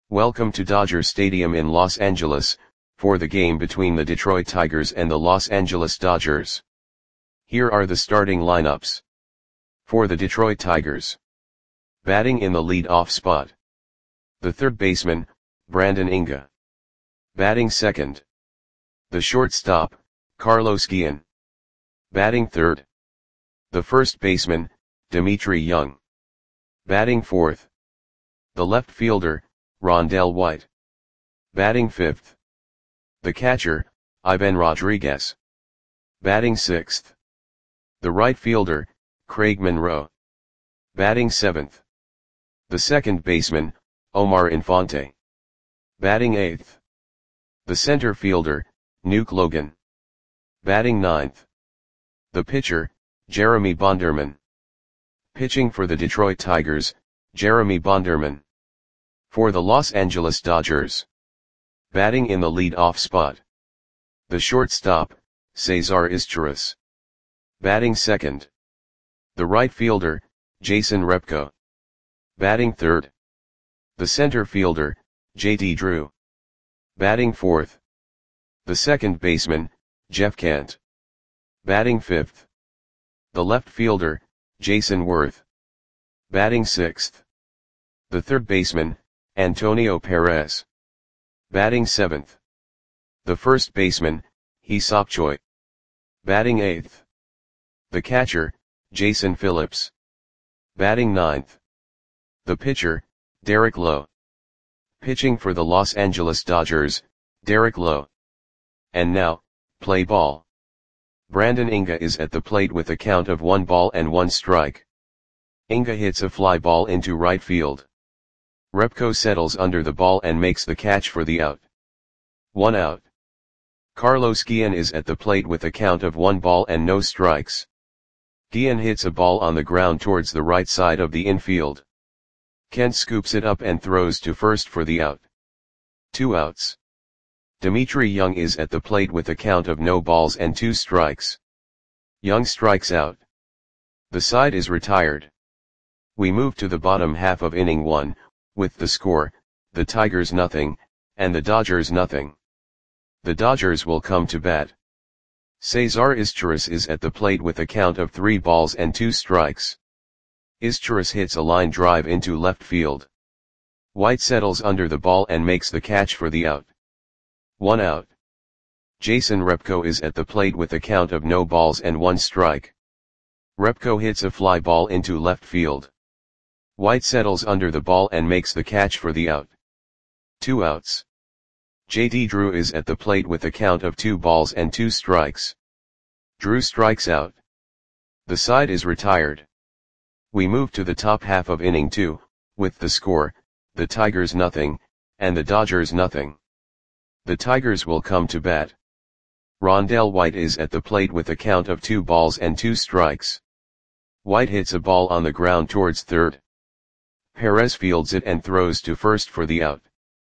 Welcome to Dodger Stadium in Los Angeles, for the game between the Detroit Tigers and the Los Angeles Dodgers. Here are the starting lineups. For the Detroit Tigers. Batting in the lead-off spot. The third baseman, Brandon Inge. Batting second. The shortstop, Carlos Guillen. Batting third. The first baseman, Dmitri Young. Batting fourth. The left fielder, Rondell White. Batting fifth. The catcher, Ivan Rodriguez. Batting sixth. The right fielder, Craig Monroe. Batting seventh. The second baseman, Omar Infante. Batting eighth. The center fielder, Nuke Logan. Batting ninth. The pitcher, Jeremy Bonderman. Pitching for the Detroit Tigers, Jeremy Bonderman. For the Los Angeles Dodgers. Batting in the lead-off spot. The shortstop, Cesar Izturis. Batting second. The right fielder, Jason Repko. Batting third. The center fielder, J.D. Drew. Batting fourth. The second baseman, Jeff Kent. Batting fifth. The left fielder, Jason Worth. Batting sixth. The third baseman, Antonio Perez. Batting seventh. The first baseman, Hee-seop Choi. Batting eighth. The catcher, Jason Phillips. Batting ninth. The pitcher, Derek Lowe. Pitching for the Los Angeles Dodgers, Derek Lowe. And now, play ball. Brandon Inge is at the plate with a count of 1-1 strike. Inge hits a fly ball into right field. Repko settles under the ball and makes the catch for the out. 1 out. Carlos Guillen is at the plate with a count of 1-0 strikes. Guillen hits a ball on the ground towards the right side of the infield. Kent scoops it up and throws to first for the out. 2 outs. Dmitri Young is at the plate with a count of 0-2 strikes. Young strikes out. The side is retired. We move to the bottom half of inning 1, with the score, the Tigers nothing, and the Dodgers nothing. The Dodgers will come to bat. Cesar Izturis is at the plate with a count of 3-2 strikes. Izturis hits a line drive into left field. White settles under the ball and makes the catch for the out. 1 out. Jason Repko is at the plate with a count of 0-1 strike. Repko hits a fly ball into left field. White settles under the ball and makes the catch for the out. 2 outs. J.D. Drew is at the plate with a count of 2-2 strikes. Drew strikes out. The side is retired. We move to the top half of inning 2, with the score, the Tigers nothing, and the Dodgers nothing. The Tigers will come to bat. Rondell White is at the plate with a count of 2-2 strikes. White hits a ball on the ground towards third. Perez fields it and throws to first for the out.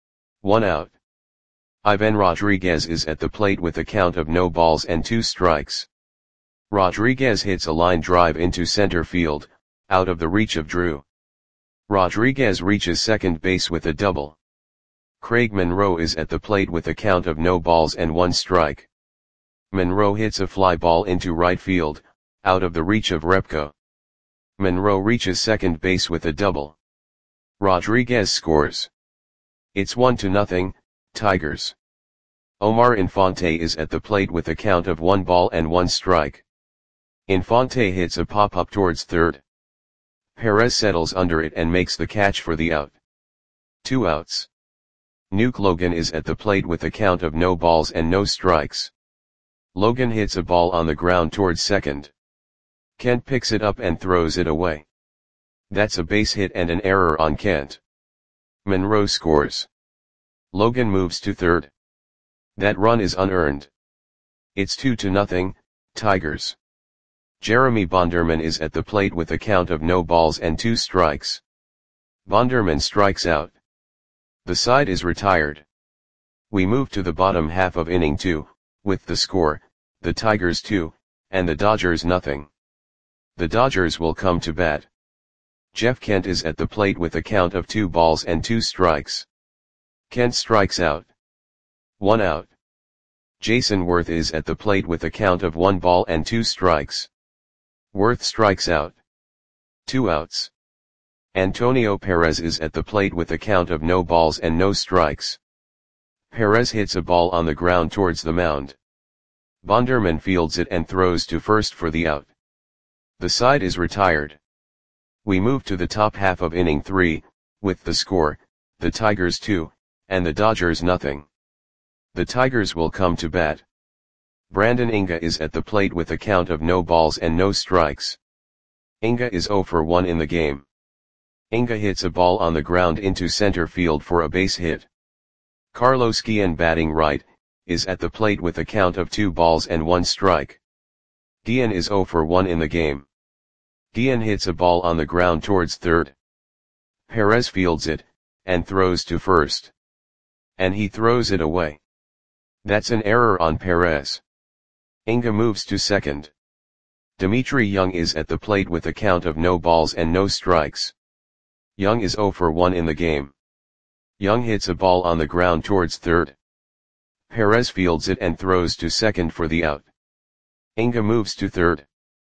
1 out. Ivan Rodriguez is at the plate with a count of 0-2 strikes. Rodriguez hits a line drive into center field, out of the reach of Drew. Rodriguez reaches second base with a double. Craig Monroe is at the plate with a count of 0-1 strike. Monroe hits a fly ball into right field, out of the reach of Repko. Monroe reaches second base with a double. Rodriguez scores. It's 1-0, Tigers. Omar Infante is at the plate with a count of 1-1 strike. Infante hits a pop-up towards third. Perez settles under it and makes the catch for the out. 2 outs. Nuke Logan is at the plate with a count of 0-0 strikes. Logan hits a ball on the ground towards second. Kent picks it up and throws it away. That's a base hit and an error on Kent. Monroe scores. Logan moves to third. That run is unearned. It's 2-0, Tigers. Jeremy Bonderman is at the plate with a count of 0-2 strikes. Bonderman strikes out. The side is retired. We move to the bottom half of inning 2, with the score, the Tigers 2, and the Dodgers nothing. The Dodgers will come to bat. Jeff Kent is at the plate with a count of 2 balls and 2 strikes. Kent strikes out. 1 out. Jason Worth is at the plate with a count of 1 ball and 2 strikes. Worth strikes out. 2 outs. Antonio Perez is at the plate with a count of no balls and no strikes. Perez hits a ball on the ground towards the mound. Bonderman fields it and throws to first for the out. The side is retired. We move to the top half of inning 3, with the score, the Tigers 2, and the Dodgers nothing. The Tigers will come to bat. Brandon Inga is at the plate with a count of no balls and no strikes. Inga is 0 for 1 in the game. Inga hits a ball on the ground into center field for a base hit. Carlos Guillen, batting right, is at the plate with a count of 2 balls and 1 strike. Guillen is 0 for 1 in the game. Guillen hits a ball on the ground towards third. Perez fields it, and throws to first. And he throws it away. That's an error on Perez. Inga moves to second. Dimitri Young is at the plate with a count of no balls and no strikes. Young is 0 for 1 in the game. Young hits a ball on the ground towards third. Perez fields it and throws to second for the out. Inga moves to third.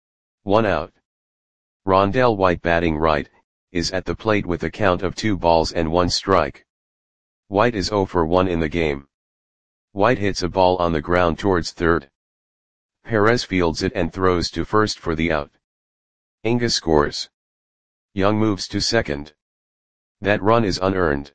1 out. Rondell White, batting right, is at the plate with a count of 2 balls and 1 strike. White is 0 for 1 in the game. White hits a ball on the ground towards third. Perez fields it and throws to first for the out. Inga scores. Young moves to second. That run is unearned.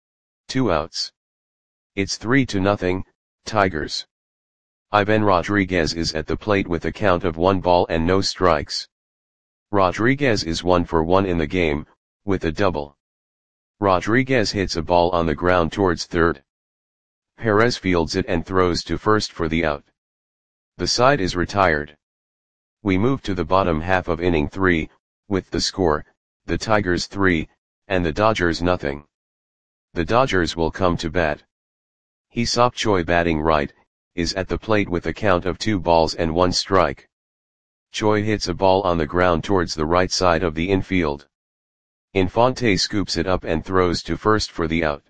2 outs. It's 3-0, Tigers. Ivan Rodriguez is at the plate with a count of 1 ball and no strikes. Rodriguez is 1 for 1 in the game, with a double. Rodriguez hits a ball on the ground towards third. Perez fields it and throws to first for the out. The side is retired. We move to the bottom half of inning 3, with the score, the Tigers 3, and the Dodgers nothing. The Dodgers will come to bat. Hee-Seop Choi, batting right, is at the plate with a count of 2 balls and 1 strike. Choi hits a ball on the ground towards the right side of the infield. Infante scoops it up and throws to first for the out.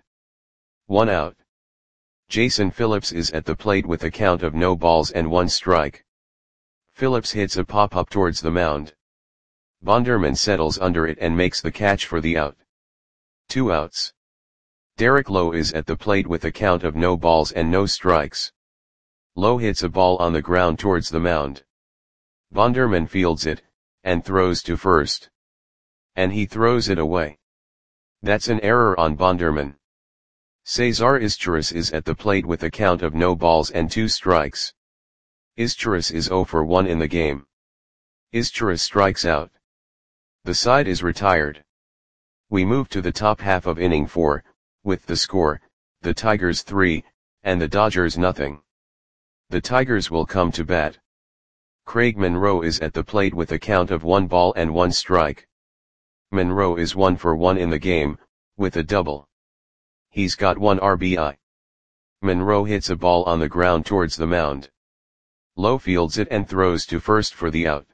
1 out. Jason Phillips is at the plate with a count of no balls and 1 strike. Phillips hits a pop-up towards the mound. Bonderman settles under it and makes the catch for the out. 2 outs. Derek Lowe is at the plate with a count of no balls and no strikes. Lowe hits a ball on the ground towards the mound. Bonderman fields it, and throws to first. And he throws it away. That's an error on Bonderman. Cesar Izturis is at the plate with a count of no balls and 2 strikes. Izturis is 0 for 1 in the game. Izturis strikes out. The side is retired. We move to the top half of inning 4, with the score, the Tigers 3, and the Dodgers nothing. The Tigers will come to bat. Craig Monroe is at the plate with a count of 1 ball and 1 strike. Monroe is 1 for 1 in the game, with a double. He's got 1 RBI. Monroe hits a ball on the ground towards the mound. Lowe fields it and throws to first for the out.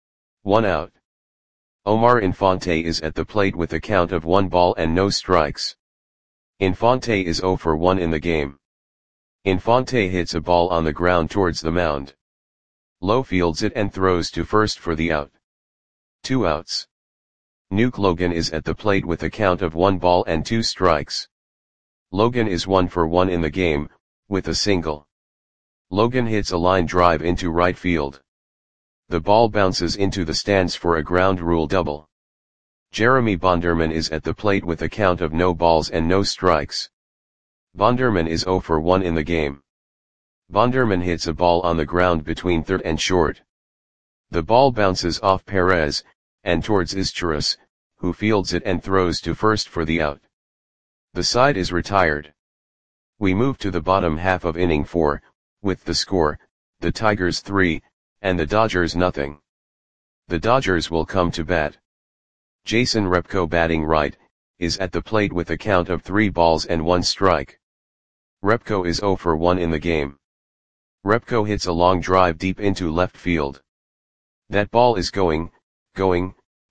1 out. Omar Infante is at the plate with a count of 1 ball and no strikes. Infante is 0 for 1 in the game. Infante hits a ball on the ground towards the mound. Lowe fields it and throws to first for the out. 2 outs. Nuke Logan is at the plate with a count of 1 ball and 2 strikes. Logan is 1 for 1 in the game, with a single. Logan hits a line drive into right field. The ball bounces into the stands for a ground rule double. Jeremy Bonderman is at the plate with a count of no balls and no strikes. Bonderman is 0 for 1 in the game. Bonderman hits a ball on the ground between third and short. The ball bounces off Perez, and towards Izturis, who fields it and throws to first for the out. The side is retired. We move to the bottom half of inning 4, with the score, the Tigers 3, and the Dodgers nothing. The Dodgers will come to bat. Jason Repko, batting right, is at the plate with a count of 3 balls and 1 strike. Repko is 0 for 1 in the game. Repko hits a long drive deep into left field. That ball is gone.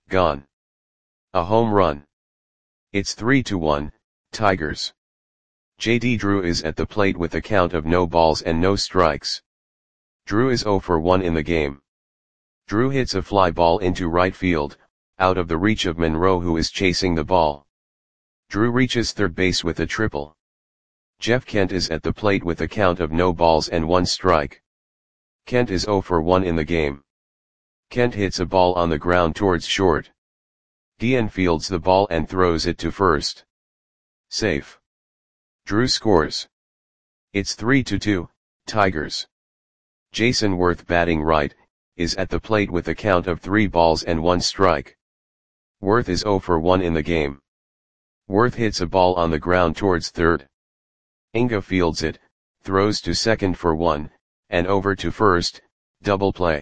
A home run. It's 3-1, Tigers. J.D. Drew is at the plate with a count of no balls and no strikes. Drew is 0 for 1 in the game. Drew hits a fly ball into right field, out of the reach of Monroe, who is chasing the ball. Drew reaches third base with a triple. Jeff Kent is at the plate with a count of no balls and 1 strike. Kent is 0 for 1 in the game. Kent hits a ball on the ground towards short. Guillen fields the ball and throws it to first. Safe. Drew scores. It's 3-2, Tigers. Jason Worth, batting right, is at the plate with a count of 3 balls and 1 strike. Worth is 0 for 1 in the game. Worth hits a ball on the ground towards third. Inga fields it, throws to second for 1, and over to first, double play.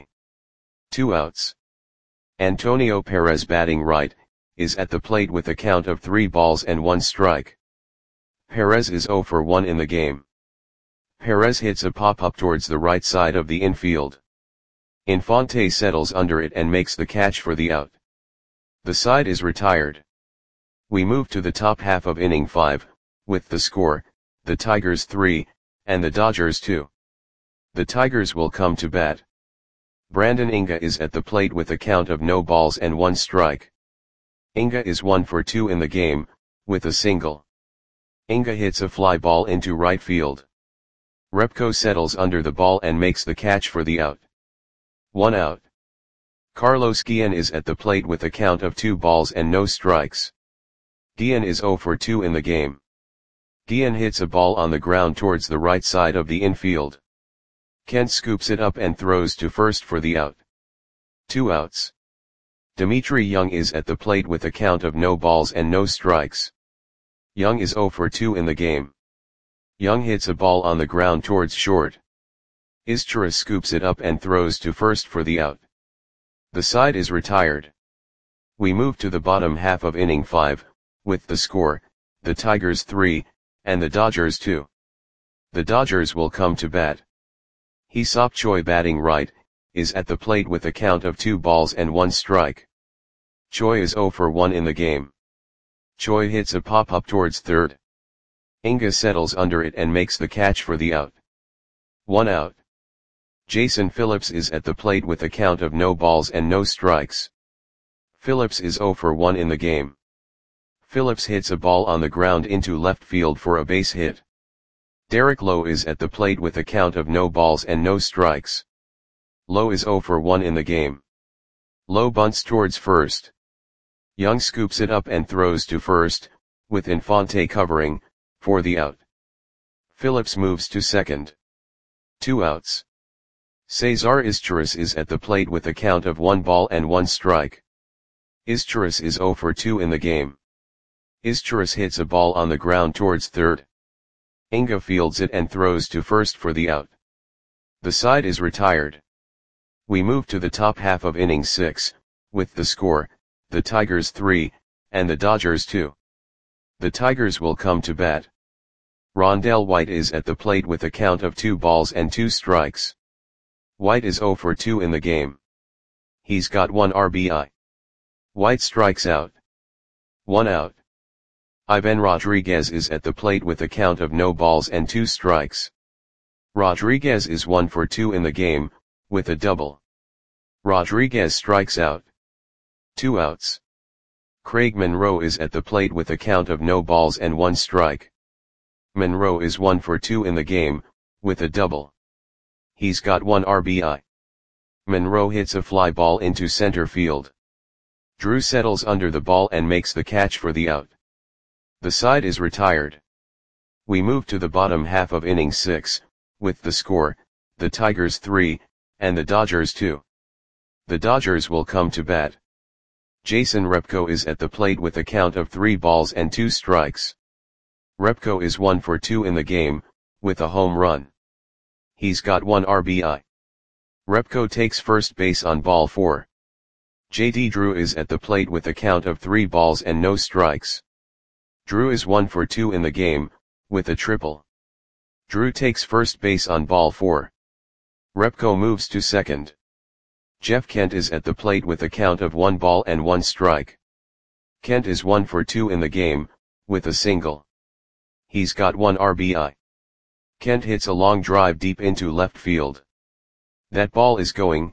2 outs. Antonio Perez, batting right, is at the plate with a count of 3 balls and 1 strike. Perez is 0 for 1 in the game. Perez hits a pop-up towards the right side of the infield. Infante settles under it and makes the catch for the out. The side is retired. We move to the top half of inning 5, with the score, the Tigers 3, and the Dodgers 2. The Tigers will come to bat. Brandon Inga is at the plate with a count of no balls and 1 strike. Inga is 1 for 2 in the game, with a single. Inga hits a fly ball into right field. Repko settles under the ball and makes the catch for the out. 1 out. Carlos Guillen is at the plate with a count of 2 balls and no strikes. Guillen is 0 for 2 in the game. Guillen hits a ball on the ground towards the right side of the infield. Kent scoops it up and throws to first for the out. 2 outs. Dimitri Young is at the plate with a count of no balls and no strikes. Young is 0 for 2 in the game. Young hits a ball on the ground towards short. Izturis scoops it up and throws to first for the out. The side is retired. We move to the bottom half of inning 5, with the score, the Tigers 3, and the Dodgers 2. The Dodgers will come to bat. Hee-Seop Choi, batting right, is at the plate with a count of 2 balls and 1 strike. Choi is 0 for 1 in the game. Choi hits a pop-up towards third. Inga settles under it and makes the catch for the out. 1 out. Jason Phillips is at the plate with a count of no balls and no strikes. Phillips is 0 for 1 in the game. Phillips hits a ball on the ground into left field for a base hit. Derek Lowe is at the plate with a count of no balls and no strikes. Lowe is 0 for 1 in the game. Lowe bunts towards first. Young scoops it up and throws to first, with Infante covering, for the out. Phillips moves to second. 2 outs. Cesar Izturis is at the plate with a count of 1 ball and 1 strike. Izturis is 0 for 2 in the game. Izturis hits a ball on the ground towards third. Inga fields it and throws to first for the out. The side is retired. We move to the top half of inning 6, with the score, the Tigers 3, and the Dodgers 2. The Tigers will come to bat. Rondell White is at the plate with a count of 2 balls and 2 strikes. White is 0 for 2 in the game. He's got 1 RBI. White strikes out. 1 out. Ivan Rodriguez is at the plate with a count of no balls and 2 strikes. Rodriguez is 1 for 2 in the game, with a double. Rodriguez strikes out. 2 outs. Craig Monroe is at the plate with a count of no balls and 1 strike. Monroe is 1 for 2 in the game, with a double. He's got 1 RBI. Monroe hits a fly ball into center field. Drew settles under the ball and makes the catch for the out. The side is retired. We move to the bottom half of inning 6, with the score, the Tigers 3, and the Dodgers 2. The Dodgers will come to bat. Jason Repko is at the plate with a count of 3 balls and 2 strikes. Repko is 1 for 2 in the game, with a home run. He's got 1 RBI. Repko takes first base on ball 4. J.D. Drew is at the plate with a count of 3 balls and no strikes. Drew is 1 for 2 in the game, with a triple. Drew takes first base on ball 4. Repko moves to second. Jeff Kent is at the plate with a count of 1 ball and 1 strike. Kent is 1 for 2 in the game, with a single. He's got 1 RBI. Kent hits a long drive deep into left field. That ball is gone.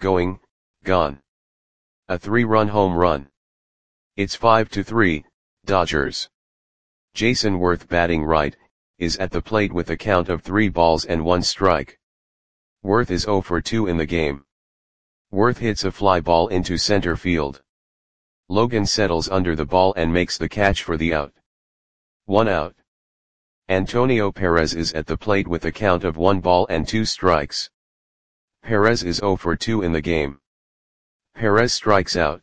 A 3-run home run. It's 5-3, Dodgers. Jason Worth, batting right, is at the plate with a count of 3 balls and 1 strike. Worth is 0 for 2 in the game. Worth hits a fly ball into center field. Logan settles under the ball and makes the catch for the out. 1 out. Antonio Perez is at the plate with a count of 1 ball and 2 strikes. Perez is 0 for 2 in the game. Perez strikes out.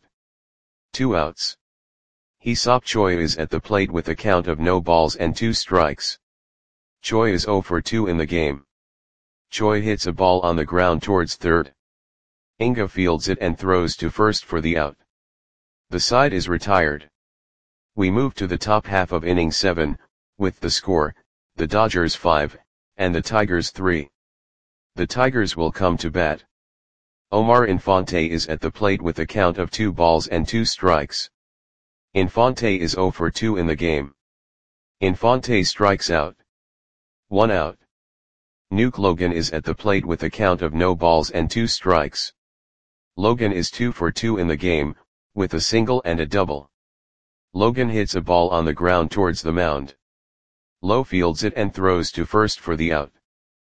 2 outs. Hee-seop Choi is at the plate with a count of no balls and 2 strikes. Choi is 0 for 2 in the game. Choi hits a ball on the ground towards third. Inga fields it and throws to first for the out. The side is retired. We move to the top half of inning 7, with the score, the Dodgers 5, and the Tigers 3. The Tigers will come to bat. Omar Infante is at the plate with a count of 2 balls and 2 strikes. Infante is 0 for 2 in the game. Infante strikes out. 1 out. Nuke Logan is at the plate with a count of no balls and 2 strikes. Logan is 2 for 2 in the game, with a single and a double. Logan hits a ball on the ground towards the mound. Lowe fields it and throws to first for the out.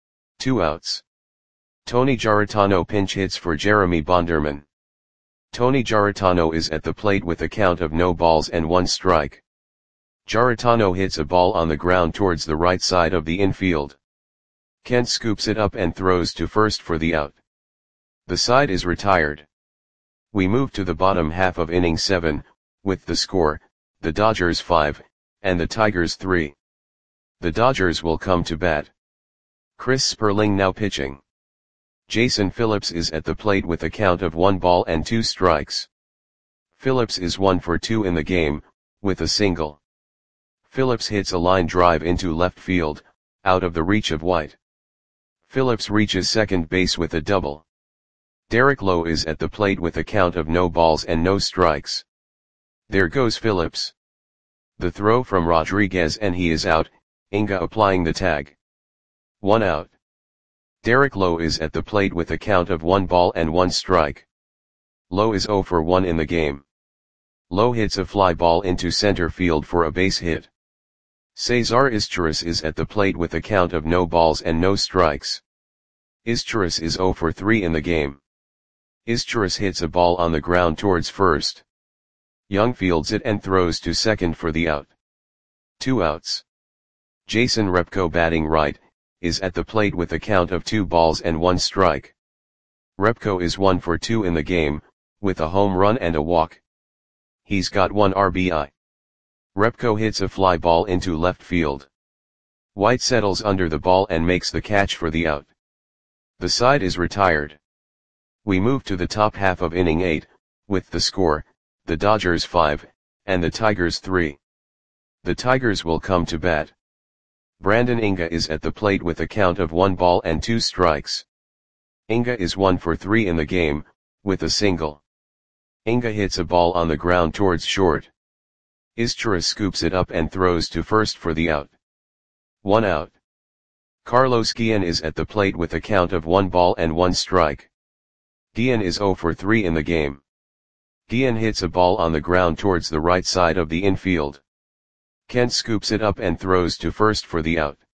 2 outs. Tony Giarratano pinch hits for Jeremy Bonderman. Tony Giarratano is at the plate with a count of no balls and 1 strike. Giarratano hits a ball on the ground towards the right side of the infield. Kent scoops it up and throws to first for the out. The side is retired. We move to the bottom half of inning 7, with the score, the Dodgers 5, and the Tigers 3. The Dodgers will come to bat. Chris Sperling now pitching. Jason Phillips is at the plate with a count of 1 ball and 2 strikes. Phillips is 1 for 2 in the game, with a single. Phillips hits a line drive into left field, out of the reach of White. Phillips reaches second base with a double. Derek Lowe is at the plate with a count of no balls and no strikes. There goes Phillips. The throw from Rodriguez and he is out, Inga applying the tag. 1 out. Derek Lowe is at the plate with a count of 1 ball and 1 strike. Lowe is 0 for 1 in the game. Lowe hits a fly ball into center field for a base hit. Cesar Izturis is at the plate with a count of no balls and no strikes. Izturis is 0 for 3 in the game. Izturis hits a ball on the ground towards first. Young fields it and throws to second for the out. 2 outs. Jason Repko, batting right, is at the plate with a count of 2 balls and 1 strike. Repko is 1 for 2 in the game, with a home run and a walk. He's got 1 RBI. Repko hits a fly ball into left field. White settles under the ball and makes the catch for the out. The side is retired. We move to the top half of inning 8, with the score, the Dodgers 5, and the Tigers 3. The Tigers will come to bat. Brandon Inga is at the plate with a count of 1 ball and 2 strikes. Inga is 1 for 3 in the game, with a single. Inga hits a ball on the ground towards short. Izturis scoops it up and throws to first for the out. 1 out. Carlos Guillen is at the plate with a count of 1 ball and 1 strike. Guillen is 0 for 3 in the game. Guillen hits a ball on the ground towards the right side of the infield. Kent scoops it up and throws to first for the out.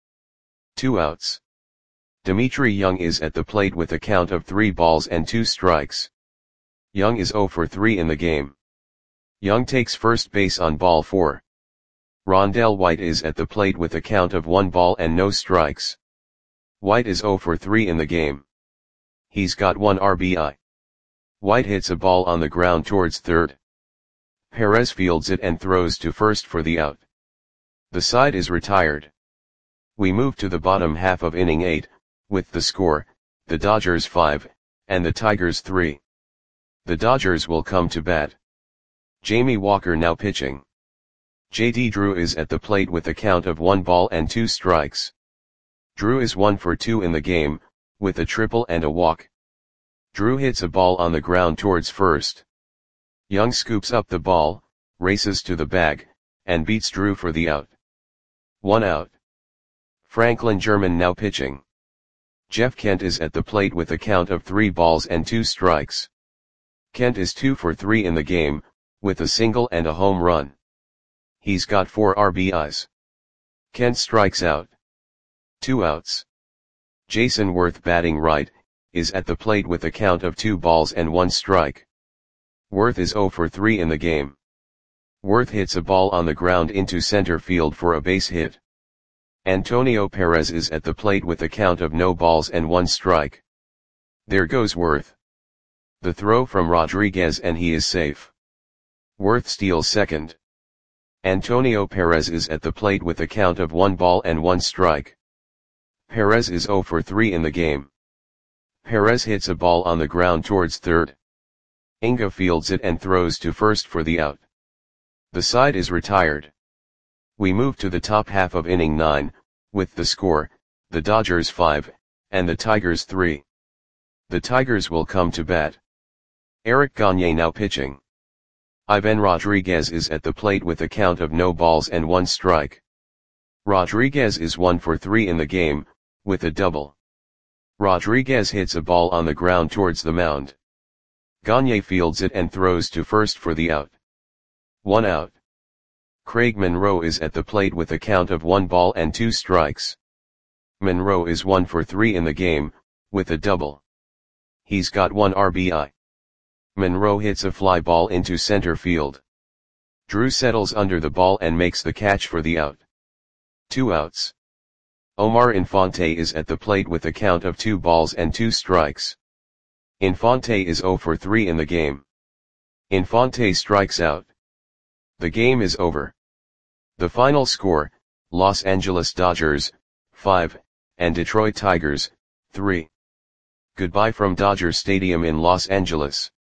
2 outs. Dimitri Young is at the plate with a count of 3 balls and 2 strikes. Young is 0 for 3 in the game. Young takes first base on ball 4. Rondell White is at the plate with a count of 1 ball and no strikes. White is 0 for 3 in the game. He's got 1 RBI. White hits a ball on the ground towards third. Perez fields it and throws to first for the out. The side is retired. We move to the bottom half of inning 8, with the score, the Dodgers 5, and the Tigers 3. The Dodgers will come to bat. Jamie Walker now pitching. J.D. Drew is at the plate with a count of 1 ball and 2 strikes. Drew is 1 for 2 in the game, with a triple and a walk. Drew hits a ball on the ground towards first. Young scoops up the ball, races to the bag, and beats Drew for the out. 1 out. Franklin German now pitching. Jeff Kent is at the plate with a count of 3 balls and 2 strikes. Kent is 2 for 3 in the game, with a single and a home run. He's got 4 RBIs. Kent strikes out. 2 outs. Jason Worth batting right, is at the plate with a count of 2 balls and 1 strike. Worth is 0 for 3 in the game. Worth hits a ball on the ground into center field for a base hit. Antonio Perez is at the plate with a count of no balls and 1 strike. There goes Worth. The throw from Rodriguez and he is safe. Worth steals second. Antonio Perez is at the plate with a count of 1 ball and 1 strike. Perez is 0 for 3 in the game. Perez hits a ball on the ground towards third. Inga fields it and throws to first for the out. The side is retired. We move to the top half of inning 9, with the score, the Dodgers 5, and the Tigers 3. The Tigers will come to bat. Eric Gagne now pitching. Ivan Rodriguez is at the plate with a count of no balls and 1 strike. Rodriguez is 1 for 3 in the game, with a double. Rodriguez hits a ball on the ground towards the mound. Gagne fields it and throws to first for the out. 1 out. Craig Monroe is at the plate with a count of 1 ball and 2 strikes. Monroe is 1 for 3 in the game, with a double. He's got 1 RBI. Monroe hits a fly ball into center field. Drew settles under the ball and makes the catch for the out. 2 outs. Omar Infante is at the plate with a count of 2 balls and 2 strikes. Infante is 0 for 3 in the game. Infante strikes out. The game is over. The final score, Los Angeles Dodgers, 5, and Detroit Tigers, 3. Goodbye from Dodger Stadium in Los Angeles.